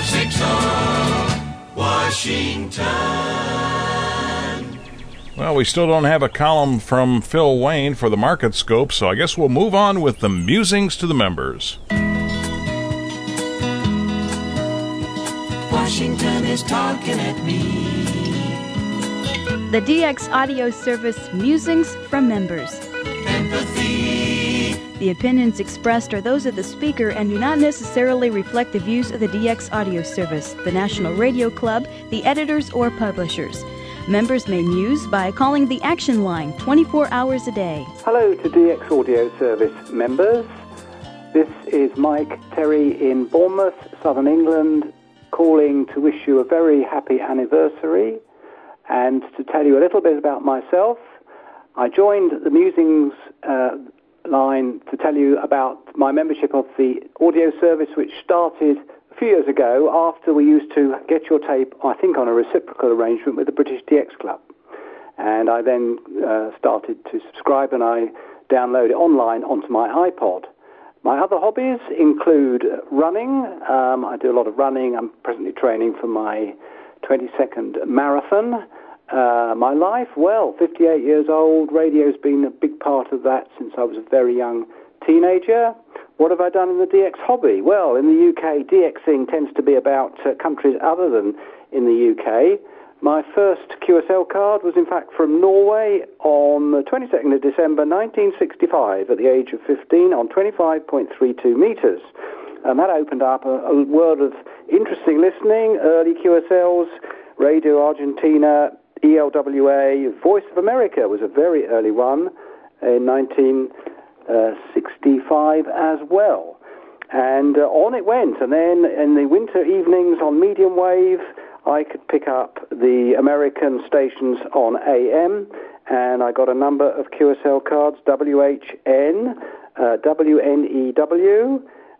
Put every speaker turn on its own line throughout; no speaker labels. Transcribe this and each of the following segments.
9460 Washington.
Well, we still don't have a column from Phil Wayne for the Market Scope, so I guess we'll move on with the musings to the members.
Washington is talking at me.
The DX Audio Service Musings from Members.
Empathy.
The opinions expressed are those of the speaker and do not necessarily reflect the views of the DX Audio Service, the National Radio Club, the editors, or publishers. Members may muse by calling the Action Line 24 hours a day.
Hello to DX Audio Service members. This is Mike Terry in Bournemouth, Southern England, calling to wish you a very happy anniversary and to tell you a little bit about myself. I joined the Musings line to tell you about my membership of the audio service, which started a few years ago after we used to get your tape, I think, on a reciprocal arrangement with the British DX Club. And I then started to subscribe, and I download it online onto my iPod. My other hobbies include running. I do a lot of running. I'm presently training for my 22nd marathon. My life, well, 58 years old. Radio's been a big part of that since I was a very young teenager. What have I done in the DX hobby? Well, in the UK, DXing tends to be about countries other than in the UK. My first QSL card was, in fact, from Norway on the 22nd of December 1965 at the age of 15 on 25.32 metres. And that opened up a world of interesting listening, early QSLs, Radio Argentina, ELWA, Voice of America was a very early one in 1965 as well. And on it went. And then in the winter evenings on medium wave, I could pick up the American stations on AM, and I got a number of QSL cards, WHN, WNEW,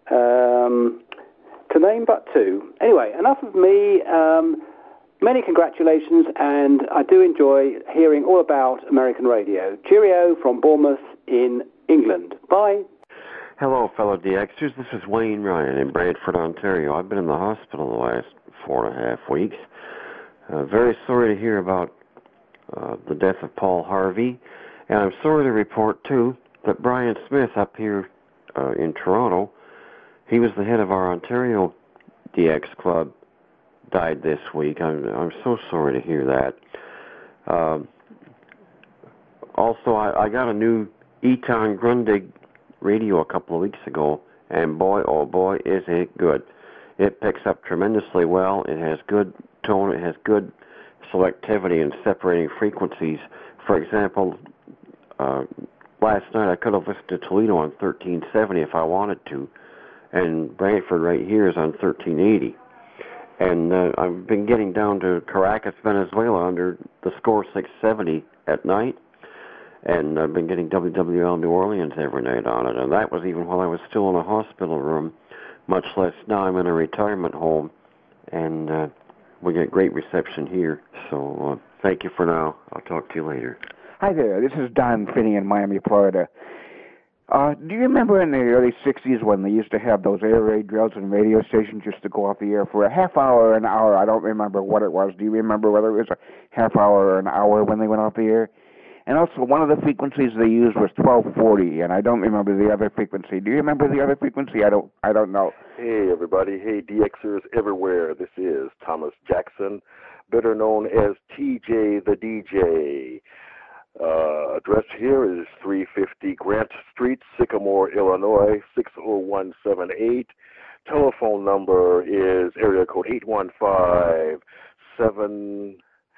to name but two. Anyway, enough of me. Many congratulations, and I do enjoy hearing all about American radio. Cheerio from Bournemouth in England. Bye.
Hello, fellow DXers. This is Wayne Ryan in Brantford, Ontario. I've been in the hospital the last 4.5 weeks. Very sorry to hear about the death of Paul Harvey, and I'm sorry to report, too, that Brian Smith up here in Toronto, he was the head of our Ontario DX Club, died this week. I'm so sorry to hear that. Also, I got a new Eton Grundig radio a couple of weeks ago, and boy, oh boy, is it good. It picks up tremendously well. It has good tone. It has good selectivity in separating frequencies. For example, last night I could have listened to Toledo on 1370 if I wanted to, and Brantford right here is on 1380. And I've been getting down to Caracas, Venezuela under the score 670 at night, and I've been getting WWL New Orleans every night on it, and that was even while I was still in a hospital room, much less now I'm in a retirement home, and we get great reception here. So thank you for now. I'll talk to you later.
Hi there, this is Don Finney in Miami, Florida. Do you remember in the early 60s when they used to have those air raid drills and radio stations used to go off the air for a half hour or an hour? I don't remember what it was. Do you remember whether it was a half hour or an hour when they went off the air? And also, one of the frequencies they used was 1240, and I don't remember the other frequency. Do you remember the other frequency? I don't know.
Hey, everybody. Hey, DXers everywhere. This is Thomas Jackson, better known as TJ the DJ. Address here is 350 Grant Street, Sycamore, Illinois, 60178. Telephone number is area code 815-793.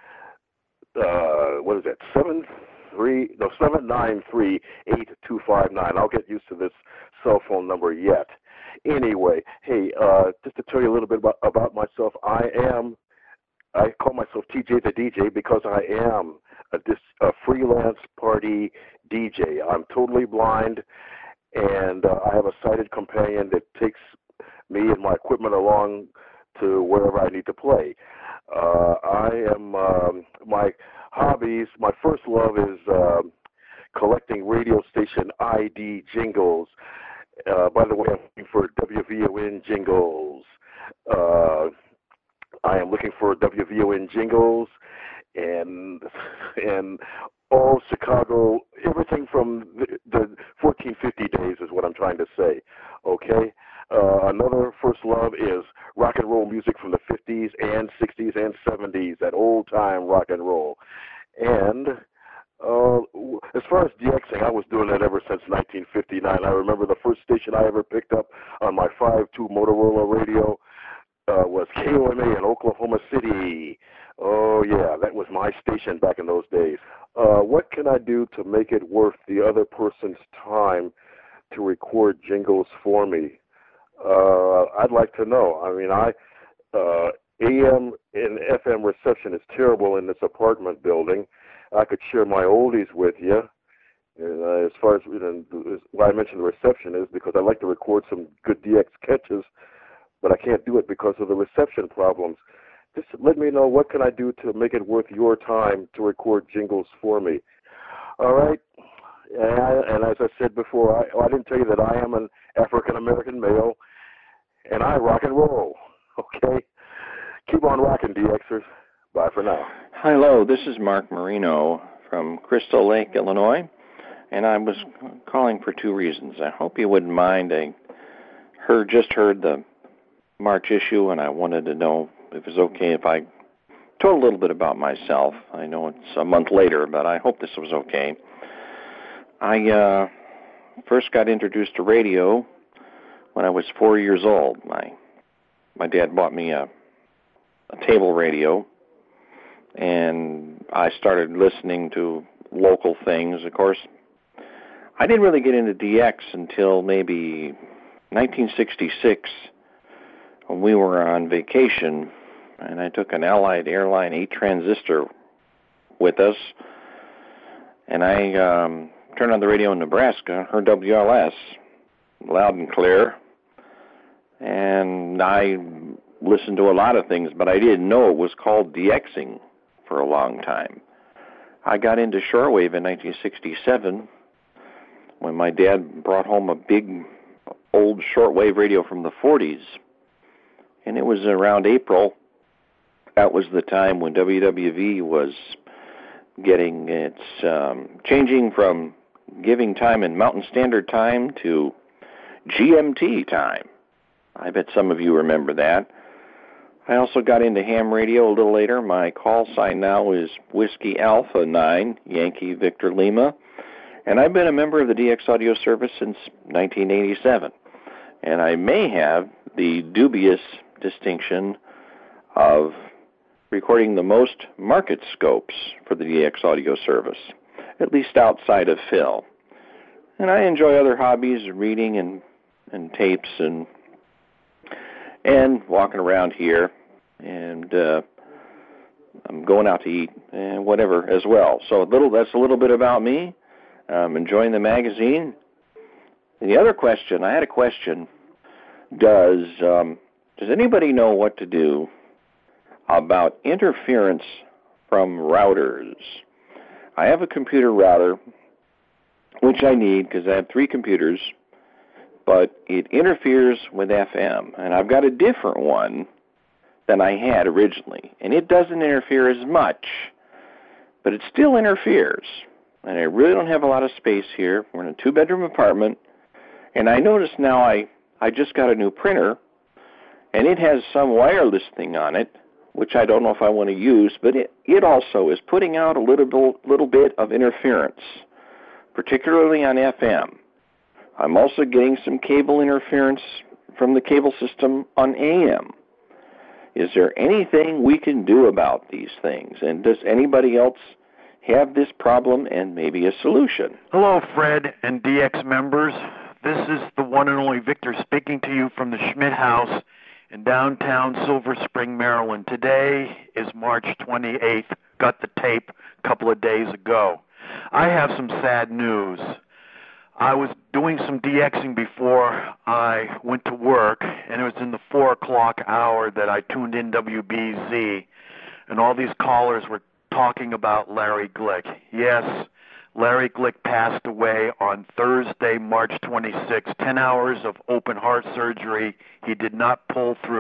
793-8259. I'll get used to this cell phone number yet. Anyway, hey, just to tell you a little bit about myself, I call myself TJ the DJ because I am a freelance party DJ. I'm totally blind, and I have a sighted companion that takes me and my equipment along to wherever I need to play. My hobbies, my first love is collecting radio station ID jingles. By the way, I'm looking for WVON jingles. I am looking for WVON jingles and all Chicago, everything from the 1450 days is what I'm trying to say. Okay. Another first love is rock and roll music from the 50s and 60s and 70s, that old time rock and roll. And as far as DXing, I was doing that ever since 1959. I remember the first station I ever picked up on my 5.2 Motorola radio was KOMA in Oklahoma City. Oh, yeah, that was my station back in those days. What can I do to make it worth the other person's time to record jingles for me? I'd like to know. I mean, AM and FM reception is terrible in this apartment building. I could share my oldies with you. As far as why I mentioned the reception is because I like to record some good DX catches, but I can't do it because of the reception problems. Just let me know what can I do to make it worth your time to record jingles for me. All right. And as I said before, I didn't tell you that I am an African-American male, and I rock and roll. Okay? Keep on rocking, DXers. Bye for now.
Hello, this is Mark Marino from Crystal Lake, Illinois, and I was calling for two reasons. I hope you wouldn't mind. I just heard the March issue, and I wanted to know if it was okay if I told a little bit about myself. I know it's a month later, but I hope this was okay. I first got introduced to radio when I was 4 years old. My dad bought me a table radio, and I started listening to local things. Of course, I didn't really get into DX until maybe 1966 when we were on vacation, and I took an Allied Airline 8-transistor with us, and I turned on the radio in Nebraska, heard WLS loud and clear, and I listened to a lot of things, but I didn't know it was called DXing for a long time. I got into shortwave in 1967 when my dad brought home a big old shortwave radio from the 40s, and it was around April. That was the time when WWV was getting its changing from giving time in Mountain Standard Time to GMT time. I bet some of you remember that. I also got into ham radio a little later. My call sign now is Whiskey Alpha 9, Yankee Victor Lima, and I've been a member of the DX Audio Service since 1987. And I may have the dubious distinction of recording the most market scopes for the DX Audio Service, at least outside of Phil. And I enjoy other hobbies, reading and tapes and walking around here, and I'm going out to eat and whatever as well. So that's a little bit about me. I'm enjoying the magazine. And the other question, I had a question. Does anybody know what to do about interference from routers? I have a computer router, which I need because I have 3 computers, but it interferes with FM, and I've got a different one than I had originally, and it doesn't interfere as much, but it still interferes, and I really don't have a lot of space here. We're in a 2-bedroom apartment, and I notice now I just got a new printer, and it has some wireless thing on it, which I don't know if I want to use, but it also is putting out a little bit of interference, particularly on FM. I'm also getting some cable interference from the cable system on AM. Is there anything we can do about these things? And does anybody else have this problem and maybe a solution?
Hello, Fred and DX members. This is the one and only Victor speaking to you from the Schmidt House in downtown Silver Spring, Maryland. Today is March 28th. Got the tape a couple of days ago. I have some sad news. I was doing some DXing before I went to work, and it was in the 4 o'clock hour that I tuned in WBZ, and all these callers were talking about Larry Glick. Yes, Larry Glick passed away on Thursday, March 26, 10 hours of open heart surgery. He did not pull through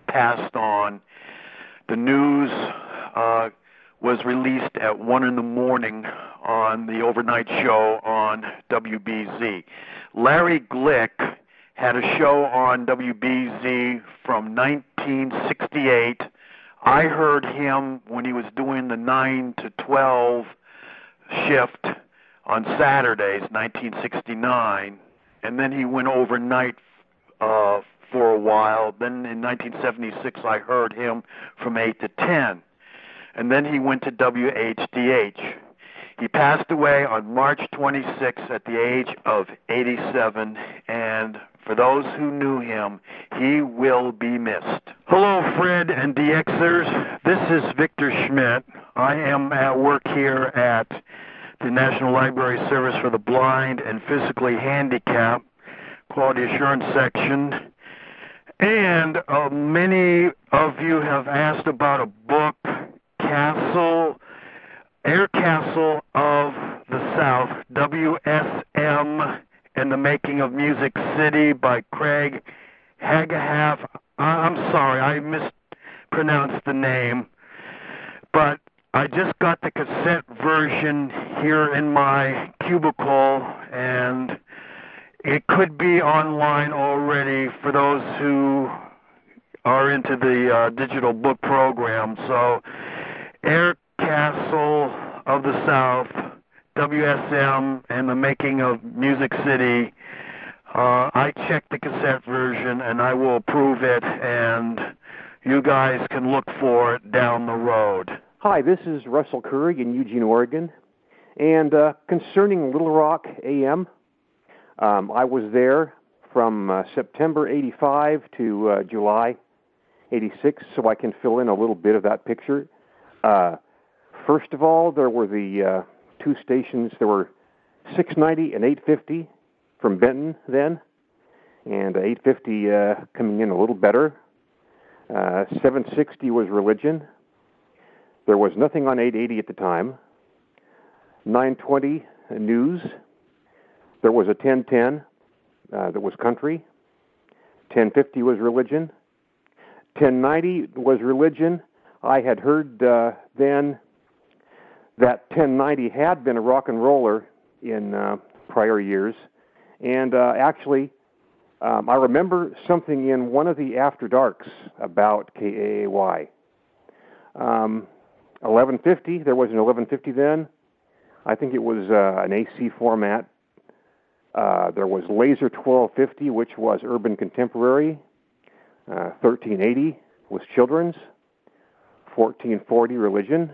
passed on. The news was released at 1 in the morning on the overnight show on WBZ. Larry Glick had a show on WBZ from 1968. I heard him when he was doing the 9 to 12 shift on Saturdays, 1969, and then he went overnight for a while. Then in 1976, I heard him from 8 to 10, and then he went to WHDH. He passed away on March 26th at the age of 87, and for those who knew him, he will be missed. Hello, Fred and DXers. This is Victor Schmidt. I am at work here at the National Library Service for the Blind and Physically Handicapped Quality Assurance Section. And many of you have asked about a book, Air Castle of the South, WSM, and the Making of Music City by Craig Hagahaff. I'm sorry, I mispronounced the name, but I just got the cassette version here in my cubicle, and it could be online already for those who are into the digital book program. So, Air Castle of the South, WSM, and the Making of Music City. I checked the cassette version, and I will approve it, and you guys can look for it down the road.
Hi, this is Russell Curry in Eugene, Oregon. And concerning Little Rock AM, I was there from September 85 to July 86, so I can fill in a little bit of that picture. First of all, there were the two stations. There were 690 and 850 from Benton then, and 850 coming in a little better. 760 was Religion. There was nothing on 880 at the time. 920 News. There was a 1010 that was Country. 1050 was Religion. 1090 was Religion. I had heard then that 1090 had been a rock and roller in prior years. And actually, I remember something in one of the After Darks about KAAY. 1150, there was an 1150 then. I think it was an AC format. There was Laser 1250, which was urban contemporary. 1380 was children's. 1440 religion.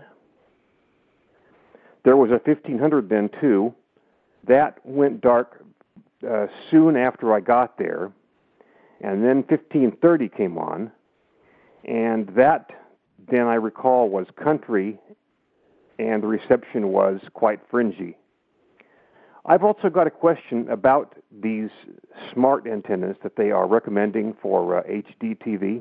There was a 1500 then too. That went dark soon after I got there. And then 1530 came on. And that, then I recall, was country, and the reception was quite fringy. I've also got a question about these smart antennas that they are recommending for HD TV.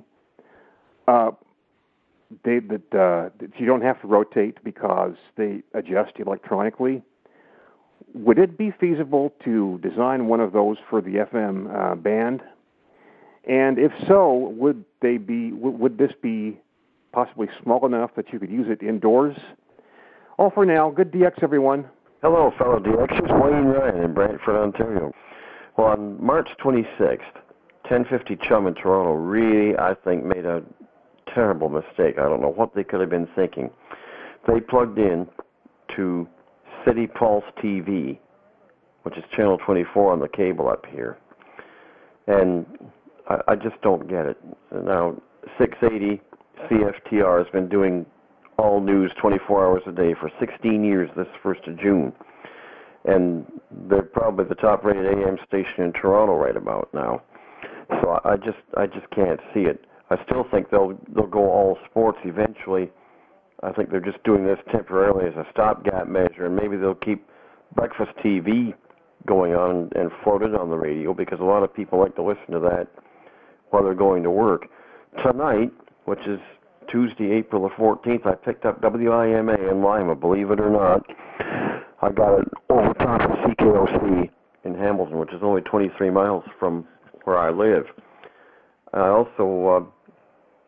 That you don't have to rotate because they adjust electronically. Would it be feasible to design one of those for the FM band? And if so, would this be possibly small enough that you could use it indoors? All for now. Good DX, everyone.
Hello, fellow DXers. Wayne Ryan in Brantford, Ontario. Well, on March 26th, 1050 Chum in Toronto really, I think, made a terrible mistake. I don't know what they could have been thinking. They plugged in to City Pulse TV, which is channel 24 on the cable up here. And I just don't get it. Now, 680 CFTR has been doing all news 24 hours a day for 16 years this 1st of June. And they're probably the top-rated AM station in Toronto right about now. So I just can't see it. I still think they'll go all sports eventually. I think they're just doing this temporarily as a stopgap measure, and maybe they'll keep breakfast TV going on and floated on the radio because a lot of people like to listen to that while they're going to work. Tonight, which is Tuesday, April the 14th, I picked up WIMA in Lima, believe it or not. I got it over top of CKOC in Hamilton, which is only 23 miles from where I live. I also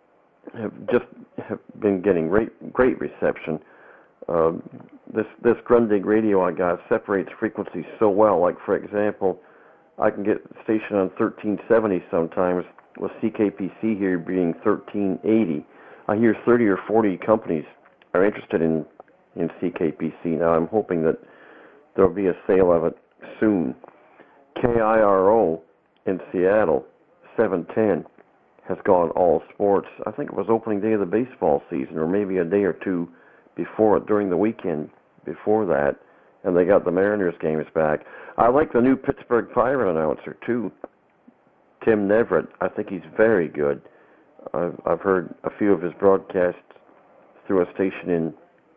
have been getting great reception. This Grundig radio I got separates frequencies so well. Like, for example, I can get the station on 1370 sometimes, with CKPC here being 1380. I hear 30 or 40 companies are interested in CKPC now. I'm hoping that there'll be a sale of it soon. KIRO in Seattle, 710, has gone all sports. I think it was opening day of the baseball season, or maybe a day or two before it, during the weekend before that, and they got the Mariners games back. I like the new Pittsburgh Pirate announcer, too, Tim Neverett. I think he's very good. I've heard a few of his broadcasts through a station in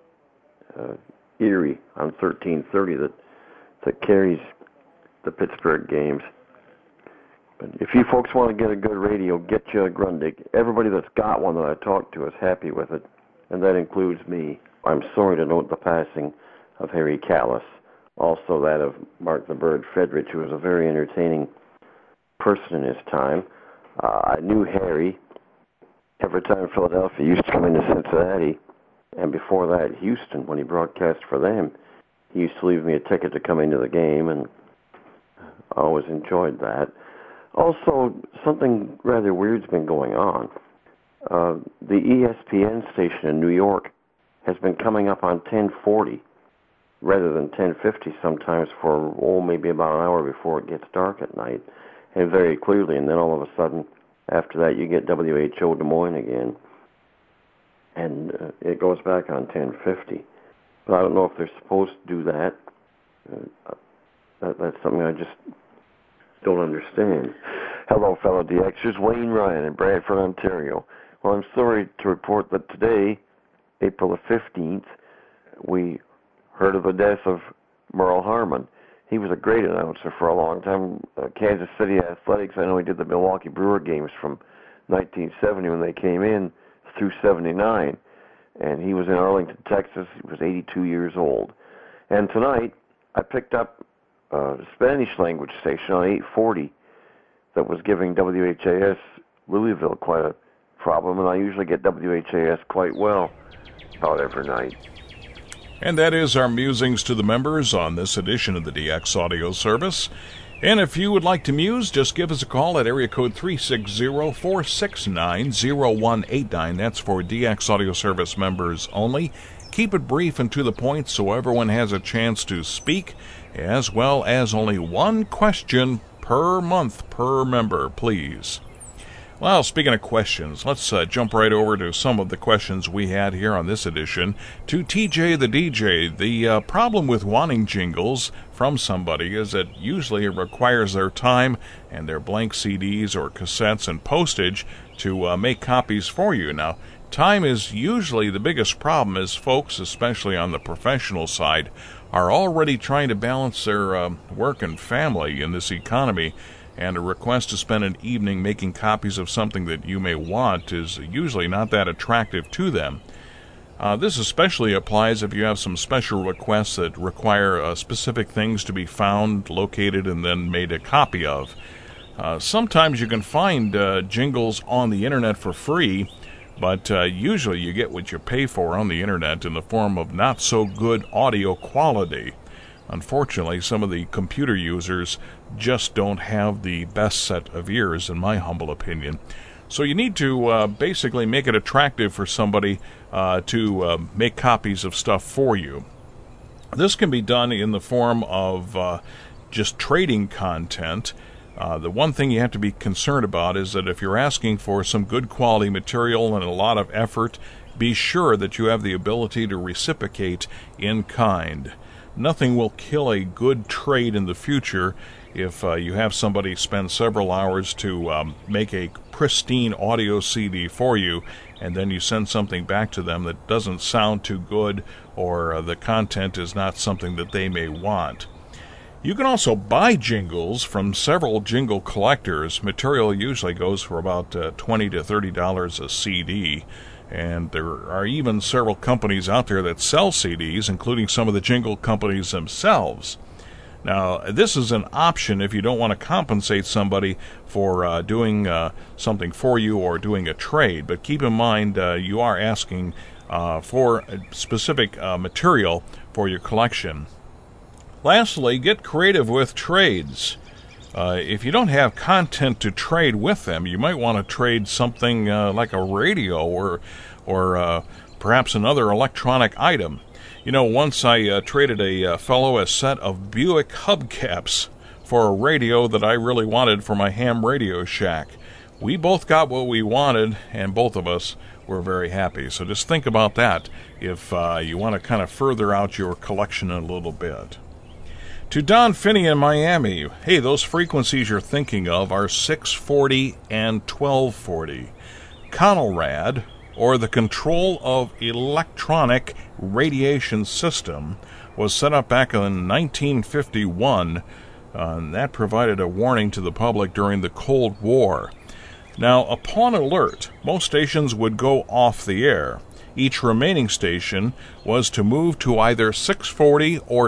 Erie on 1330 that carries the Pittsburgh games. But if you folks want to get a good radio, get you a Grundig. Everybody that's got one that I talked to is happy with it, and that includes me. I'm sorry to note the passing of Harry Callis, also that of Mark the Bird Fedrich, who was a very entertaining person in his time. I knew Harry. Every time Philadelphia used to come into Cincinnati, and before that Houston, when he broadcast for them, he used to leave me a ticket to come into the game, and I always enjoyed that. Also, something rather weird's been going on. The ESPN station in New York has been coming up on 1040 rather than 1050 sometimes for, maybe about an hour before it gets dark at night, and very clearly, and then all of a sudden, after that, you get WHO Des Moines again, and it goes back on 1050. But I don't know if they're supposed to do that. That's something I just don't understand. Hello, fellow DXers. Wayne Ryan in Bradford, Ontario. Well, I'm sorry to report that today, April the 15th, we heard of the death of Merle Harmon. He was a great announcer for a long time. Kansas City Athletics, I know he did the Milwaukee Brewer games from 1970 when they came in through 79. And he was in Arlington, Texas. He was 82 years old. And tonight, I picked up a Spanish language station on 840 that was giving WHAS Louisville quite a problem, and I usually get WHAS quite well about every night.
And that is our musings to the members on this edition of the DX Audio Service. And if you would like to muse, just give us a call at area code 360-469-0189. That's for DX Audio Service members only. Keep it brief and to the point so everyone has a chance to speak, as well as only one question per month per member, please. Well, speaking of questions, let's jump right over to some of the questions we had here on this edition. To TJ the DJ, the problem with wanting jingles from somebody is that usually it requires their time and their blank CDs or cassettes and postage to make copies for you. Now, time is usually the biggest problem, as folks, especially on the professional side, are already trying to balance their work and family in this economy. And a request to spend an evening making copies of something that you may want is usually not that attractive to them. This especially applies if you have some special requests that require specific things to be found, located, and then made a copy of. Sometimes you can find jingles on the internet for free, but usually you get what you pay for on the internet in the form of not so good audio quality. Unfortunately, some of the computer users just don't have the best set of ears, in my humble opinion. So you need to basically make it attractive for somebody to make copies of stuff for you. This can be done in the form of just trading content. The one thing you have to be concerned about is that if you're asking for some good quality material and a lot of effort, be sure that you have the ability to reciprocate in kind. Nothing will kill a good trade in the future if you have somebody spend several hours to make a pristine audio CD for you, and then you send something back to them that doesn't sound too good, or the content is not something that they may want. You can also buy jingles from several jingle collectors. Material usually goes for about $20 to $30 a CD. And there are even several companies out there that sell CDs, including some of the jingle companies themselves. Now, this is an option if you don't want to compensate somebody for doing something for you or doing a trade. But keep in mind, you are asking for specific material for your collection. Lastly, get creative with trades. If you don't have content to trade with them, you might want to trade something like a radio or perhaps another electronic item. You know, once I traded a fellow a set of Buick hubcaps for a radio that I really wanted for my ham radio shack. We both got what we wanted, and both of us were very happy. So just think about that if you want to kind of further out your collection a little bit. To Don Finney in Miami, hey, those frequencies you're thinking of are 640 and 1240. CONELRAD, or the Control of Electronic Radiation System, was set up back in 1951, and that provided a warning to the public during the Cold War. Now, upon alert, most stations would go off the air. Each remaining station was to move to either 640 or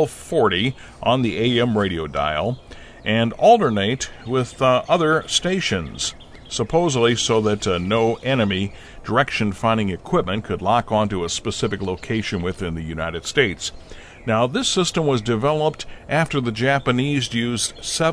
1240 on the AM radio dial and alternate with other stations, supposedly so that no enemy direction-finding equipment could lock onto a specific location within the United States. Now, this system was developed after the Japanese used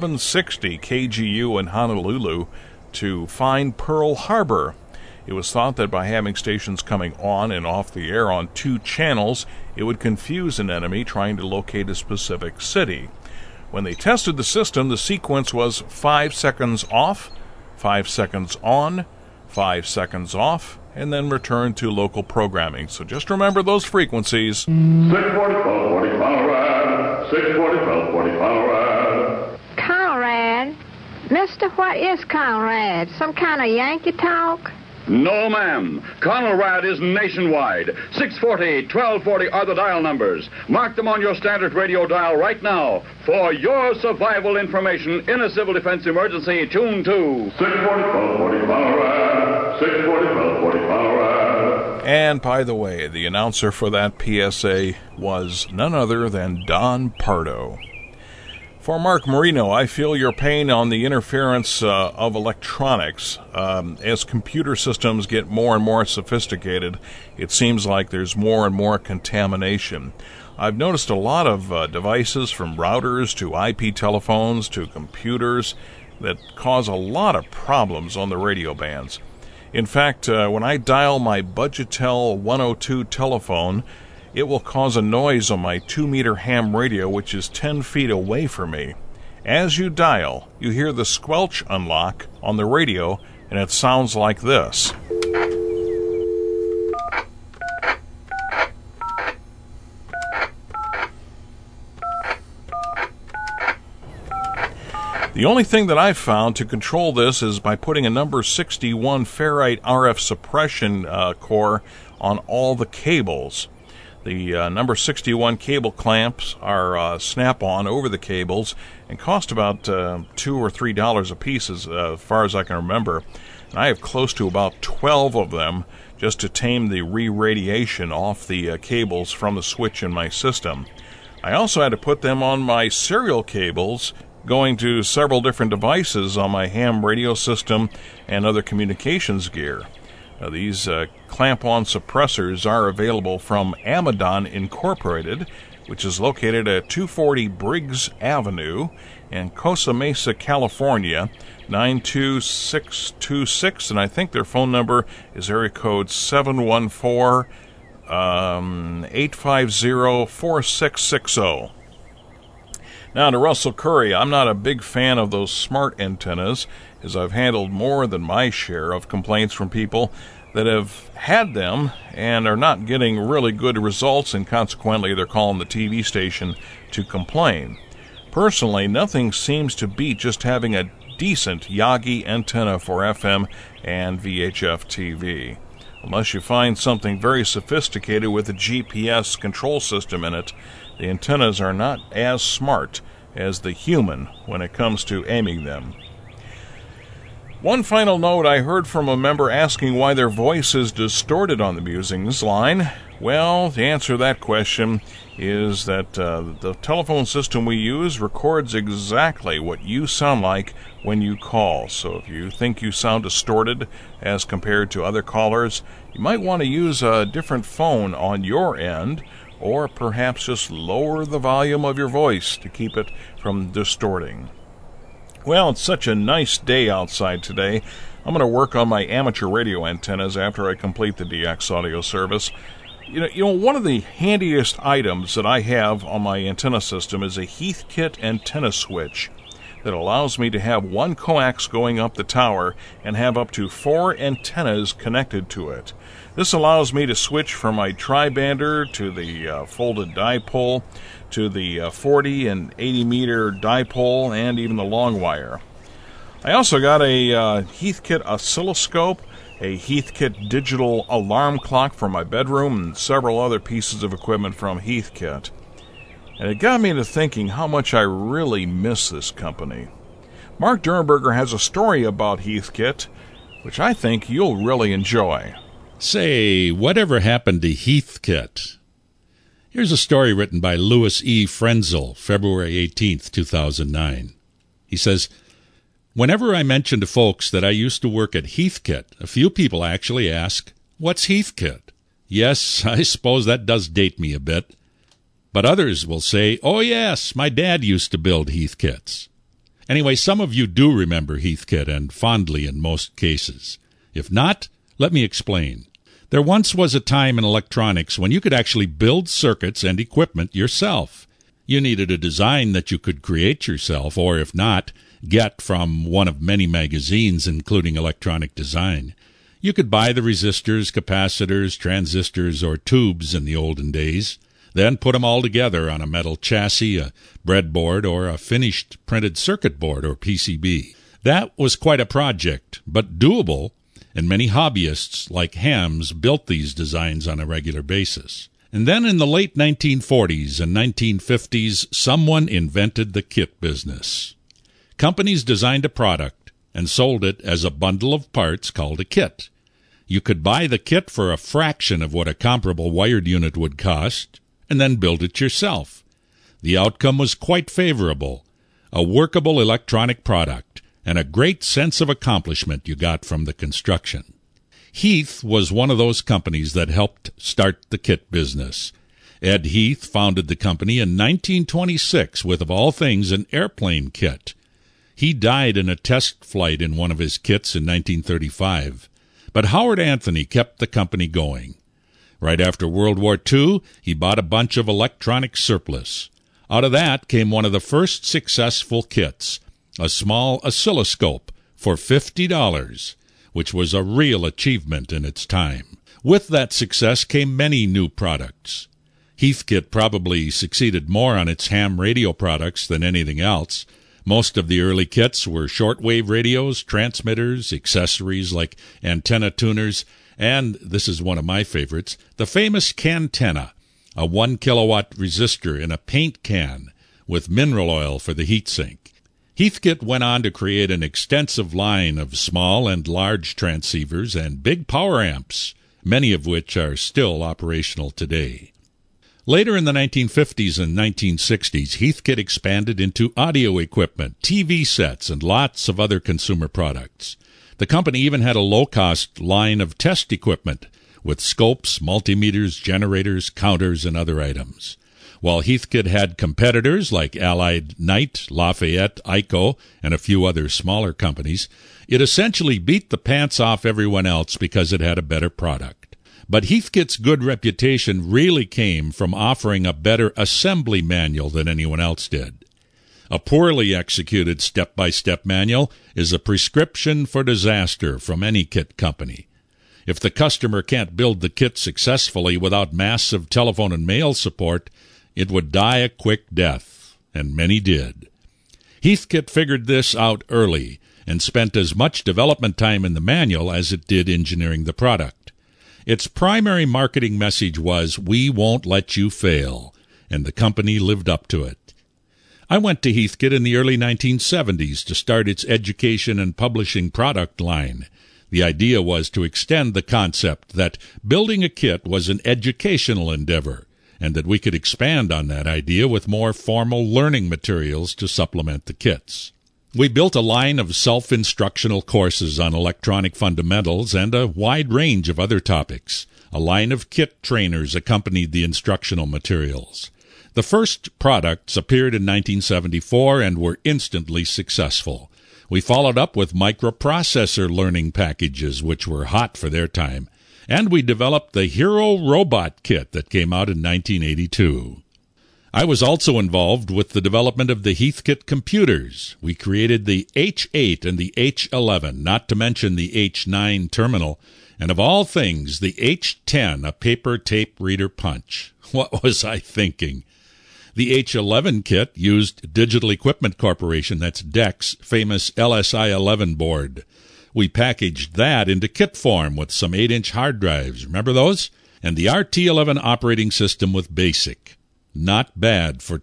760 KGU in Honolulu to find Pearl Harbor. It was thought that by having stations coming on and off the air on two channels, it would confuse an enemy trying to locate a specific city. When they tested the system, the sequence was 5 seconds off, 5 seconds on, 5 seconds off, and then return to local programming. So just remember those frequencies.
640, 1240, Conrad. 640, 1240, Conrad.
Conrad? Mister, what is Conrad? Some kind of Yankee talk?
No, ma'am. Conrad is nationwide. 640, 1240 are the dial numbers. Mark them on your standard radio dial right now. For your survival information in a civil defense emergency, tune to 640, 1240, Conrad. 640, 1240, Conrad.
And by the way, the announcer for that PSA was none other than Don Pardo. For Mark Marino, I feel your pain on the interference of electronics. As computer systems get more and more sophisticated, it seems like there's more and more contamination. I've noticed a lot of devices, from routers to IP telephones to computers, that cause a lot of problems on the radio bands. In fact, when I dial my Budgetel 102 telephone, it will cause a noise on my 2-meter ham radio, which is 10 feet away from me. As you dial, you hear the squelch unlock on the radio, and it sounds like this. The only thing that I've found to control this is by putting a number 61 ferrite RF suppression core on all the cables. The number 61 cable clamps are snap-on over the cables and cost about $2 or $3 a piece as far as I can remember. And I have close to about 12 of them just to tame the re-radiation off the cables from the switch in my system. I also had to put them on my serial cables going to several different devices on my ham radio system and other communications gear. These clamp-on suppressors are available from Amadon Incorporated, which is located at 240 Briggs Avenue in Costa Mesa, California, 92626, and I think their phone number is area code 714-850-4660. Now to Russell Curry, I'm not a big fan of those smart antennas, as I've handled more than my share of complaints from people that have had them and are not getting really good results, and consequently they're calling the TV station to complain. Personally, nothing seems to beat just having a decent Yagi antenna for FM and VHF TV. Unless you find something very sophisticated with a GPS control system in it, the antennas are not as smart as the human when it comes to aiming them. One final note, I heard from a member asking why their voice is distorted on the musings line. Well, to answer that question is that the telephone system we use records exactly what you sound like when you call. So if you think you sound distorted as compared to other callers, you might want to use a different phone on your end, or perhaps just lower the volume of your voice to keep it from distorting. Well, it's such a nice day outside today. I'm going to work on my amateur radio antennas after I complete the DX audio service. You know, one of the handiest items that I have on my antenna system is a Heathkit antenna switch that allows me to have one coax going up the tower and have up to 4 antennas connected to it. This allows me to switch from my tri-bander to the folded dipole to the 40 and 80 meter dipole and even the long wire. I also got a Heathkit oscilloscope, a Heathkit digital alarm clock for my bedroom, and several other pieces of equipment from Heathkit. And it got me to thinking how much I really miss this company. Mark Dernberger has a story about Heathkit, which I think you'll really enjoy.
Say, whatever happened to Heathkit? Here's a story written by Louis E. Frenzel, February 18th, 2009. He says, "Whenever I mention to folks that I used to work at Heathkit, a few people actually ask, 'What's Heathkit?' Yes, I suppose that does date me a bit. But others will say, 'Oh yes, my dad used to build Heathkits.' Anyway, some of you do remember Heathkit, and fondly in most cases. If not, let me explain. There once was a time in electronics when you could actually build circuits and equipment yourself. You needed a design that you could create yourself, or if not, get from one of many magazines including Electronic Design. You could buy the resistors, capacitors, transistors, or tubes in the olden days, then put them all together on a metal chassis, a breadboard, or a finished printed circuit board, or PCB. That was quite a project, but doable, and many hobbyists like hams built these designs on a regular basis. And then in the late 1940s and 1950s, someone invented the kit business. Companies designed a product and sold it as a bundle of parts called a kit. You could buy the kit for a fraction of what a comparable wired unit would cost, and then build it yourself. The outcome was quite favorable, a workable electronic product, and a great sense of accomplishment you got from the construction. Heath was one of those companies that helped start the kit business. Ed Heath founded the company in 1926 with, of all things, an airplane kit. He died in a test flight in one of his kits in 1935, but Howard Anthony kept the company going. Right after World War II, he bought a bunch of electronic surplus. Out of that came one of the first successful kits, a small oscilloscope for $50, which was a real achievement in its time. With that success came many new products. Heathkit probably succeeded more on its ham radio products than anything else. Most of the early kits were shortwave radios, transmitters, accessories like antenna tuners, and, this is one of my favorites, the famous Cantenna, a 1 kilowatt resistor in a paint can with mineral oil for the heatsink. Heathkit went on to create an extensive line of small and large transceivers and big power amps, many of which are still operational today. Later in the 1950s and 1960s, Heathkit expanded into audio equipment, TV sets, and lots of other consumer products. The company even had a low-cost line of test equipment with scopes, multimeters, generators, counters, and other items. While Heathkit had competitors like Allied Knight, Lafayette, ICO, and a few other smaller companies, it essentially beat the pants off everyone else because it had a better product. But Heathkit's good reputation really came from offering a better assembly manual than anyone else did. A poorly executed step-by-step manual is a prescription for disaster from any kit company. If the customer can't build the kit successfully without massive telephone and mail support, it would die a quick death, and many did. Heathkit figured this out early and spent as much development time in the manual as it did engineering the product. Its primary marketing message was, "We won't let you fail," and the company lived up to it. I went to Heathkit in the early 1970s to start its education and publishing product line. The idea was to extend the concept that building a kit was an educational endeavor, and that we could expand on that idea with more formal learning materials to supplement the kits. We built a line of self-instructional courses on electronic fundamentals and a wide range of other topics. A line of kit trainers accompanied the instructional materials. The first products appeared in 1974 and were instantly successful. We followed up with microprocessor learning packages, which were hot for their time. And we developed the Hero Robot Kit that came out in 1982. I was also involved with the development of the Heathkit computers. We created the H8 and the H11, not to mention the H9 terminal, and of all things, the H10, a paper tape reader punch. What was I thinking? The H11 kit used Digital Equipment Corporation, that's DEC's, famous LSI-11 board. We packaged that into kit form with some 8-inch hard drives. Remember those? And the RT11 operating system with BASIC. Not bad for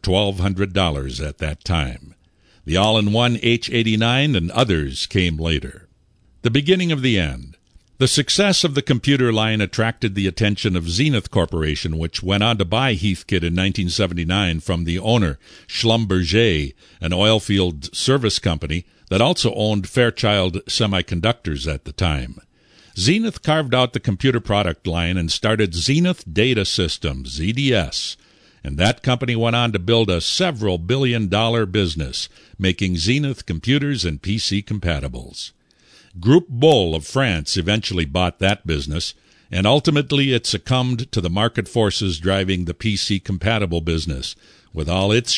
$1,200 at that time. The all-in-one H89 and others came later. The beginning of the end. The success of the computer line attracted the attention of Zenith Corporation, which went on to buy Heathkit in 1979 from the owner, Schlumberger, an oilfield service company that also owned Fairchild Semiconductors at the time. Zenith carved out the computer product line and started Zenith Data Systems, ZDS, and that company went on to build a several billion-dollar business, making Zenith computers and PC compatibles. Groupe Bull of France eventually bought that business, and ultimately it succumbed to the market forces driving the PC-compatible business, with all its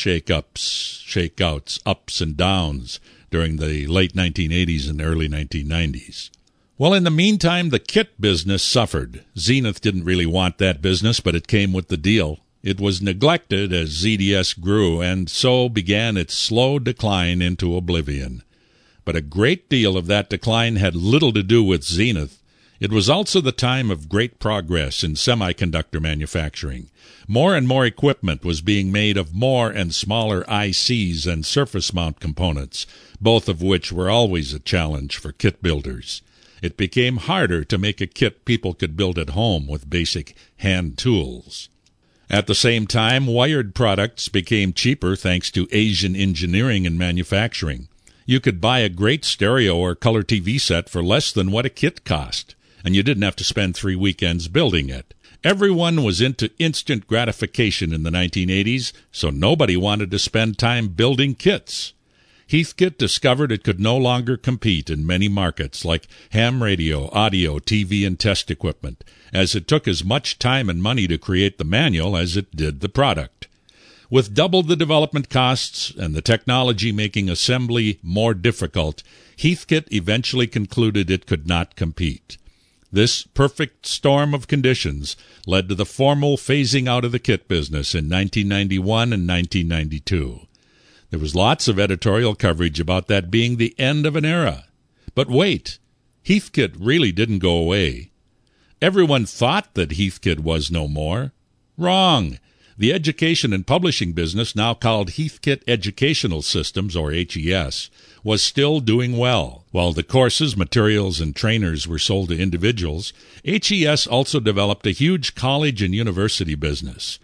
shakeouts, ups and downs during the late 1980s and early 1990s. Well, in the meantime, the kit business suffered. Zenith didn't really want that business, but it came with the deal. It was neglected as ZDS grew, and so began its slow decline into oblivion. But a great deal of that decline had little to do with Zenith. It was also the time of great progress in semiconductor manufacturing. More and more equipment was being made of more and smaller ICs and surface mount components, both of which were always a challenge for kit builders. It became harder to make a kit people could build at home with basic hand tools. At the same time, wired products became cheaper thanks to Asian engineering and manufacturing. You could buy a great stereo or color TV set for less than what a kit cost, and you didn't have to spend 3 weekends building it. Everyone was into instant gratification in the 1980s, so nobody wanted to spend time building kits. Heathkit discovered it could no longer compete in many markets like ham radio, audio, TV, and test equipment, as it took as much time and money to create the manual as it did the product. With double the development costs and the technology making assembly more difficult, Heathkit eventually concluded it could not compete. This perfect storm of conditions led to the formal phasing out of the kit business in 1991 and 1992. There was lots of editorial coverage about that being the end of an era. But wait, Heathkit really didn't go away. Everyone thought that Heathkit was no more. Wrong. The education and publishing business, now called Heathkit Educational Systems, or HES, was still doing well. While the courses, materials, and trainers were sold to individuals, HES also developed a huge college and university business.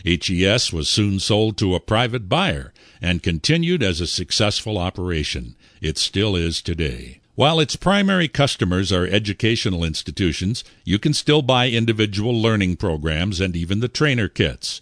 HES was soon sold to a private buyer and continued as a successful operation. It still is today. While its primary customers are educational institutions, you can still buy individual learning programs and even the trainer kits.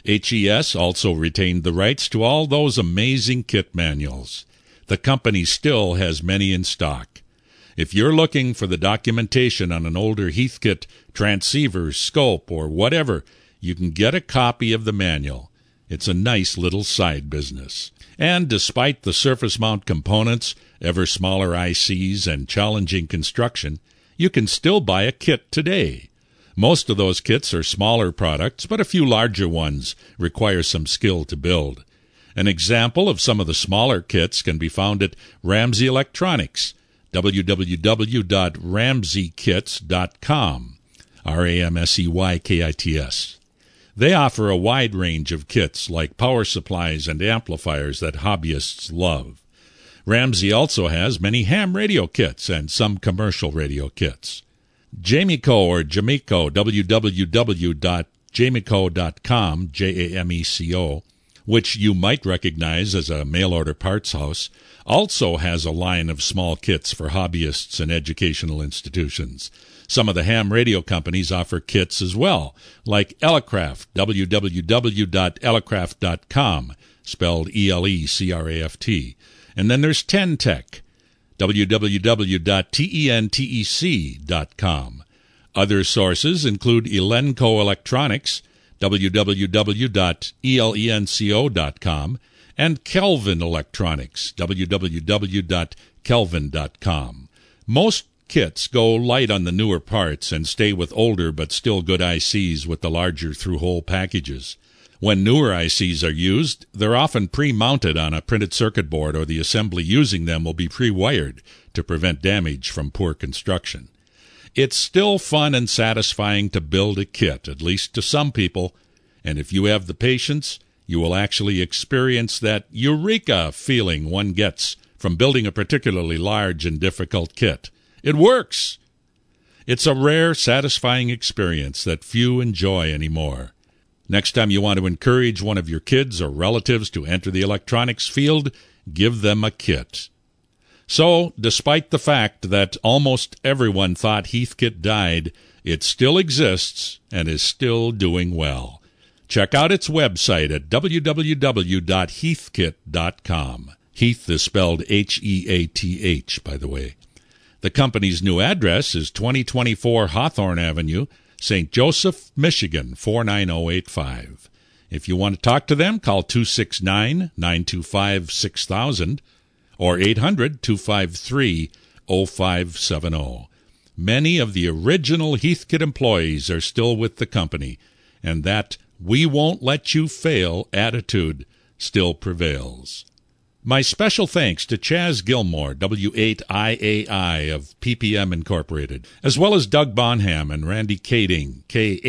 HES also retained the rights to all those amazing kit manuals. The company still has many in stock. If you're looking for the documentation on an older Heathkit transceiver, scope, or whatever, you can get a copy of the manual. It's a nice little side business. And despite the surface mount components, ever smaller ICs, and challenging construction, you can still buy a kit today. Most of those kits are smaller products, but a few larger ones require some skill to build. An example of some of the smaller kits can be found at Ramsey Electronics, www.ramseykits.com, RAMSEYKITS. They offer a wide range of kits like power supplies and amplifiers that hobbyists love. Ramsey also has many ham radio kits and some commercial radio kits. Jameco or Jameco, www.jameco.com, Jameco, which you might recognize as a mail-order parts house, also has a line of small kits for hobbyists and educational institutions. Some of the ham radio companies offer kits as well, like Elecraft, www.elecraft.com, spelled E-L-E-C-R-A-F-T. And then there's Tentec, www.tentec.com. Other sources include Elenco Electronics, www.elenco.com, and Kelvin Electronics, www.kelvin.com. Most kits go light on the newer parts and stay with older but still good ICs with the larger through-hole packages. When newer ICs are used, they're often pre-mounted on a printed circuit board, or the assembly using them will be pre-wired to prevent damage from poor construction. It's still fun and satisfying to build a kit, at least to some people, and if you have the patience, you will actually experience that eureka feeling one gets from building a particularly large and difficult kit. It works! It's a rare, satisfying experience that few enjoy anymore. Next time you want to encourage one of your kids or relatives to enter the electronics field, give them a kit. So, despite the fact that almost everyone thought Heathkit died, it still exists and is still doing well. Check out its website at www.heathkit.com. Heath is spelled H-E-A-T-H, by the way. The company's new address is 2024 Hawthorne Avenue, St. Joseph, Michigan, 49085. If you want to talk to them, call 269-925-6000 or 800-253-0570. Many of the original Heathkit employees are still with the company, and that "we won't let you fail" attitude still prevails. My special thanks to Chaz Gilmore, W8IAI of PPM Incorporated, as well as Doug Bonham and Randy Kading,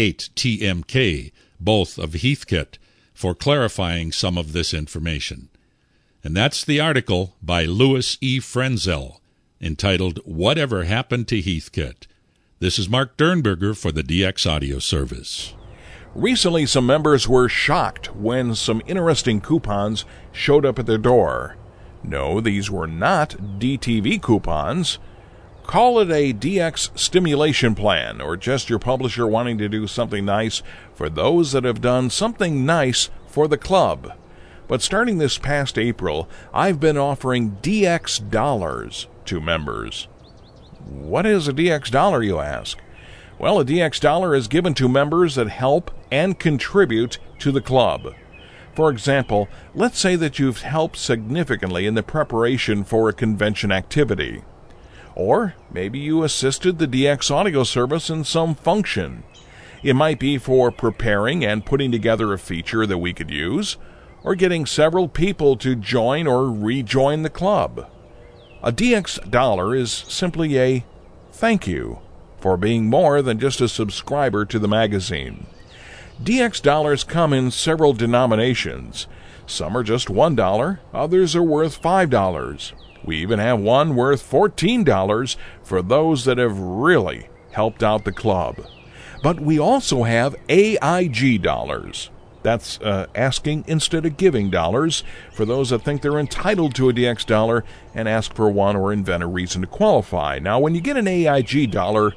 K8TMK, both of Heathkit, for clarifying some of this information. And that's the article by Louis E. Frenzel, entitled "Whatever Happened to Heathkit?" This is Mark Dernberger for the DX Audio Service.
Recently, some members were shocked when some interesting coupons showed up at their door. No, these were not DTV coupons. Call it a DX stimulation plan, or just your publisher wanting to do something nice for those that have done something nice for the club. But starting this past April, I've been offering DX dollars to members. What is a DX dollar, you ask? Well, a DX dollar is given to members that help and contribute to the club. For example, let's say that you've helped significantly in the preparation for a convention activity. Or maybe you assisted the DX audio service in some function. It might be for preparing and putting together a feature that we could use, or getting several people to join or rejoin the club. A DX dollar is simply a thank you for being more than just a subscriber to the magazine. DX dollars come in several denominations. Some are just $1, others are worth $5. We even have one worth $14 for those that have really helped out the club. But we also have AIG dollars. That's asking instead of giving dollars for those that think they're entitled to a DX dollar and ask for one or invent a reason to qualify. Now, when you get an AIG dollar,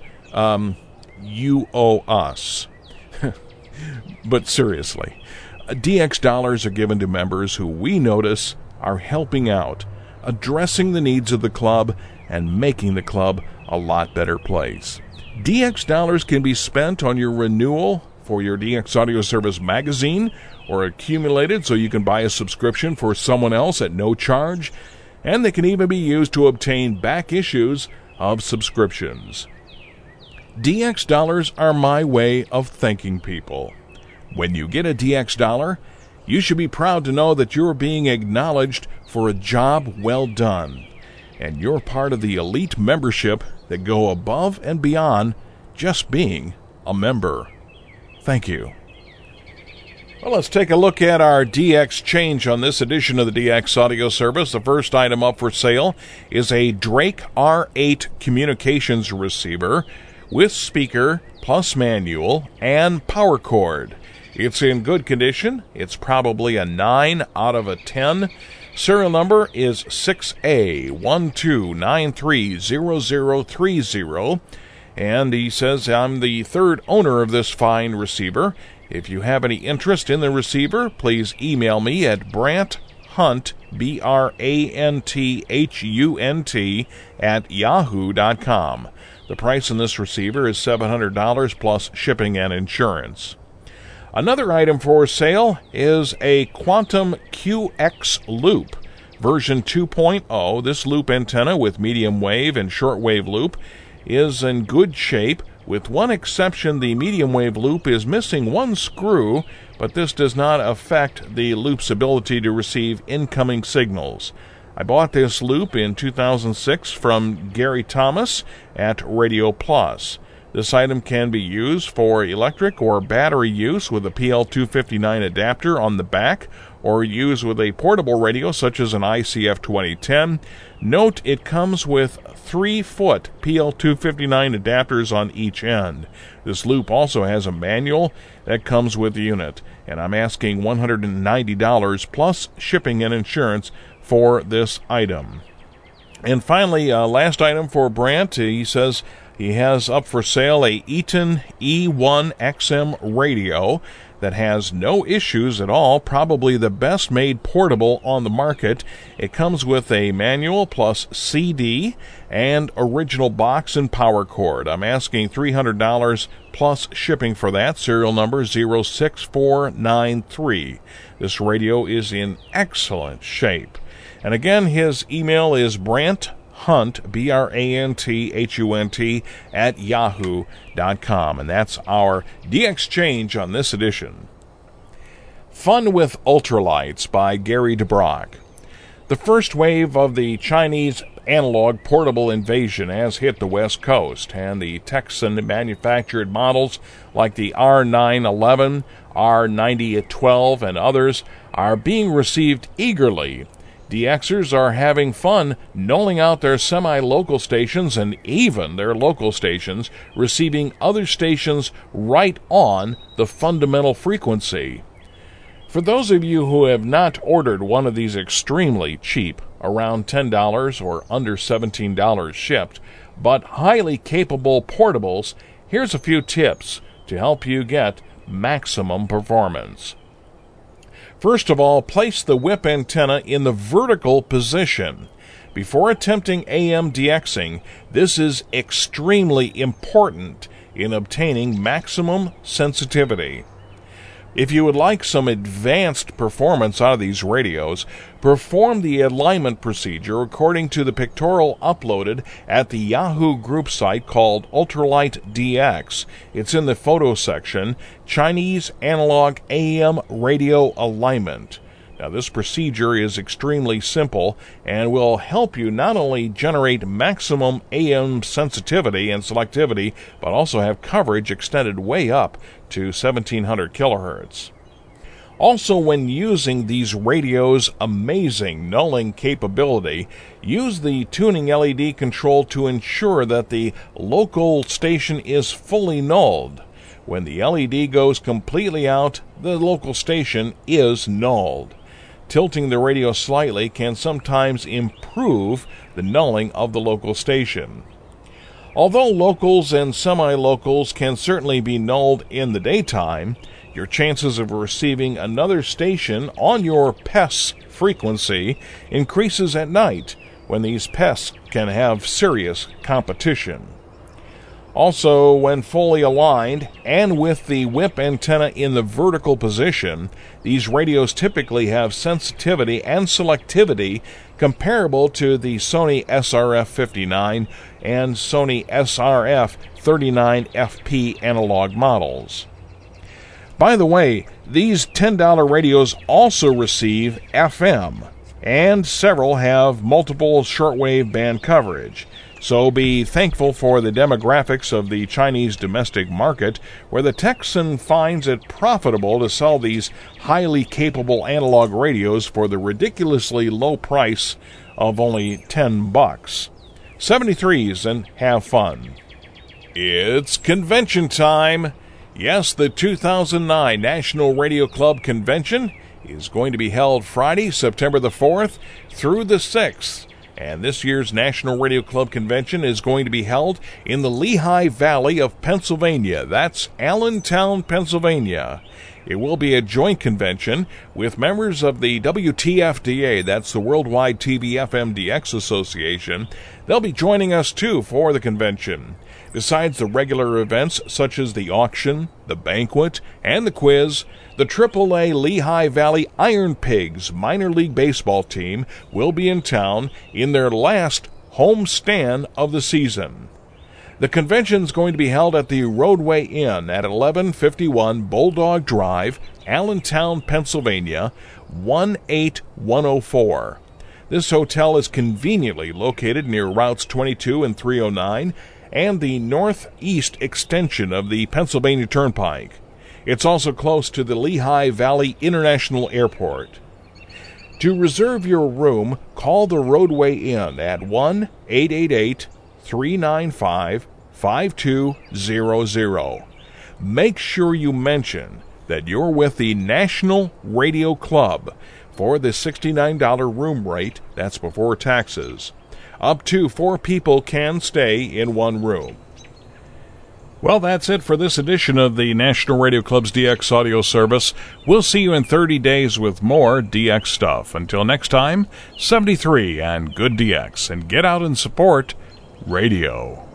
you owe us. But seriously, DX dollars are given to members who we notice are helping out, addressing the needs of the club, and making the club a lot better place. DX dollars can be spent on your renewal for your DX Audio Service magazine, or accumulated so you can buy a subscription for someone else at no charge, and they can even be used to obtain back issues of subscriptions. DX dollars are my way of thanking people. When you get a DX dollar, you should be proud to know that you're being acknowledged for a job well done, and you're part of the elite membership that go above and beyond just being a member. Thank you. Well, let's take a look at our DX change on this edition of the DX Audio Service. The first item up for sale is a Drake R8 communications receiver with speaker plus manual and power cord. It's in good condition. It's probably a 9 out of a 10. Serial number is 6A12930030. And he says, I'm the third owner of this fine receiver. If you have any interest in the receiver, please email me at branthunt, BRANTHUNT, @yahoo.com. The price on this receiver is $700 plus shipping and insurance. Another item for sale is a Quantum QX loop, version 2.0. This loop antenna with medium wave and short wave loop is in good shape. With one exception, the medium wave loop is missing one screw, but this does not affect the loop's ability to receive incoming signals. I bought this loop in 2006 from Gary Thomas at Radio Plus. This item can be used for electric or battery use with a PL259 adapter on the back, or used with a portable radio such as an ICF 2010. Note it comes with 3-foot PL259 adapters on each end. This loop also has a manual that comes with the unit, and I'm asking $190 plus shipping and insurance for this item. And finally, last item for Brant, he says he has up for sale a Eaton E1 XM radio that has no issues at all, probably the best made portable on the market. It comes with a manual plus CD and original box and power cord. I'm asking $300 plus shipping for that. Serial number 06493. This radio is in excellent shape. And again, his email is branthunt, BRANTHUNT, @yahoo.com. And that's our DX change on this edition. Fun with Ultralights by Gary DeBrock. The first wave of the Chinese analog portable invasion has hit the West Coast, and the Texan-manufactured models like the R911, R9012, and others are being received eagerly. DXers are having fun nulling out their semi-local stations and even their local stations, receiving other stations right on the fundamental frequency. For those of you who have not ordered one of these extremely cheap, around $10 or under $17 shipped, but highly capable portables, here's a few tips to help you get maximum performance. First of all, place the whip antenna in the vertical position. Before attempting AM DXing, this is extremely important in obtaining maximum sensitivity. If you would like some advanced performance out of these radios, perform the alignment procedure according to the pictorial uploaded at the Yahoo group site called Ultralight DX. It's in the photo section, Chinese Analog AM Radio Alignment. Now, this procedure is extremely simple and will help you not only generate maximum AM sensitivity and selectivity, but also have coverage extended way up to 1700 kilohertz. Also, when using these radios' amazing nulling capability, use the tuning LED control to ensure that the local station is fully nulled. When the LED goes completely out, the local station is nulled. Tilting the radio slightly can sometimes improve the nulling of the local station. Although locals and semi-locals can certainly be nulled in the daytime, your chances of receiving another station on your PES frequency increases at night, when these PES can have serious competition. Also, when fully aligned and with the whip antenna in the vertical position, these radios typically have sensitivity and selectivity comparable to the Sony SRF-59 and Sony SRF-39FP analog models. By the way, these $10 radios also receive FM. and several have multiple shortwave band coverage. So be thankful for the demographics of the Chinese domestic market, where the Texan finds it profitable to sell these highly capable analog radios for the ridiculously low price of only $10. 73s and have fun. It's convention time. Yes, the 2009 National Radio Club Convention is going to be held Friday, September the 4th through the 6th. And this year's National Radio Club Convention is going to be held in the Lehigh Valley of Pennsylvania. That's Allentown, Pennsylvania. It will be a joint convention with members of the WTFDA, that's the Worldwide TV-FMDX Association. They'll be joining us, too, for the convention. Besides the regular events such as the auction, the banquet, and the quiz, the AAA Lehigh Valley Iron Pigs minor league baseball team will be in town in their last home stand of the season. The convention is going to be held at the Roadway Inn at 1151 Bulldog Drive, Allentown, Pennsylvania, 18104. This hotel is conveniently located near Routes 22 and 309 and the northeast extension of the Pennsylvania Turnpike. It's also close to the Lehigh Valley International Airport. To reserve your room, call the Roadway Inn at 1-888-395-5200. Make sure you mention that you're with the National Radio Club for the $69 room rate, that's before taxes. Up to 4 people can stay in one room. Well, that's it for this edition of the National Radio Club's DX audio service. We'll see you in 30 days with more DX stuff. Until next time, 73 and good DX, and get out and support radio.